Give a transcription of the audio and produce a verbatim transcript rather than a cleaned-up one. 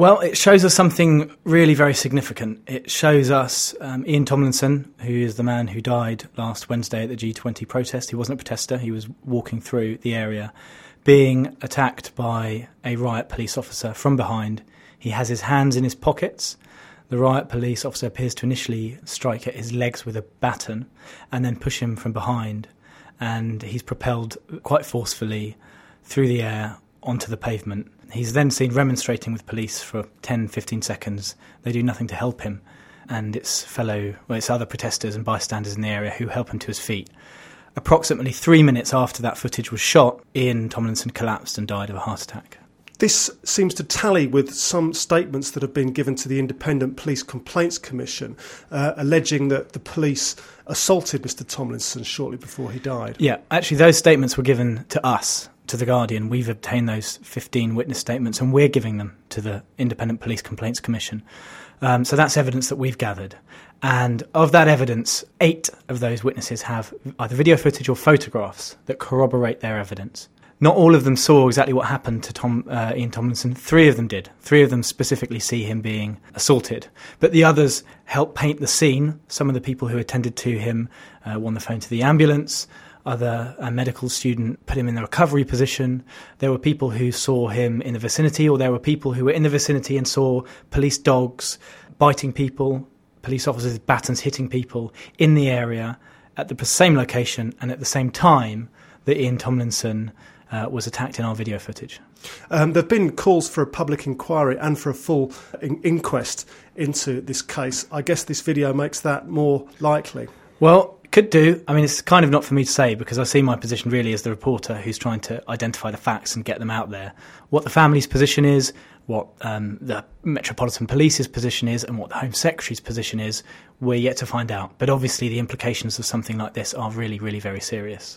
Well, it shows us something really very significant. It shows us um, Ian Tomlinson, who is the man who died last Wednesday at the G twenty protest. He wasn't a protester, he was walking through the area, being attacked by a riot police officer from behind. He has his hands in his pockets. The riot police officer appears to initially strike at his legs with a baton and then push him from behind. And he's propelled quite forcefully through the air onto the pavement. He's then seen remonstrating with police for ten, fifteen seconds. They do nothing to help him. And it's fellow, well, it's other protesters and bystanders in the area who help him to his feet. Approximately three minutes after that footage was shot, Ian Tomlinson collapsed and died of a heart attack. This seems to tally with some statements that have been given to the Independent Police Complaints Commission, uh, alleging that the police assaulted Mr Tomlinson shortly before he died. Yeah, actually those statements were given to us, to The Guardian. We've obtained those fifteen witness statements and we're giving them to the Independent Police Complaints Commission. Um, so that's evidence that we've gathered. And of that evidence, eight of those witnesses have either video footage or photographs that corroborate their evidence. Not all of them saw exactly what happened to Tom, uh, Ian Tomlinson. Three of them did. Three of them specifically see him being assaulted. But the others helped paint the scene. Some of the people who attended to him uh, were on the phone to the ambulance. Other a medical student put him in the recovery position. There were people who saw him in the vicinity, or there were people who were in the vicinity and saw police dogs biting people, police officers with batons hitting people in the area at the same location and at the same time that Ian Tomlinson uh, was attacked in our video footage. Um, there have been calls for a public inquiry and for a full in- inquest into this case. I guess this video makes that more likely. Well, could do. I mean, it's kind of not for me to say because I see my position really as the reporter who's trying to identify the facts and get them out there. What the family's position is, what um, the Metropolitan Police's position is, and what the Home Secretary's position is, we're yet to find out. But obviously the implications of something like this are really, really very serious.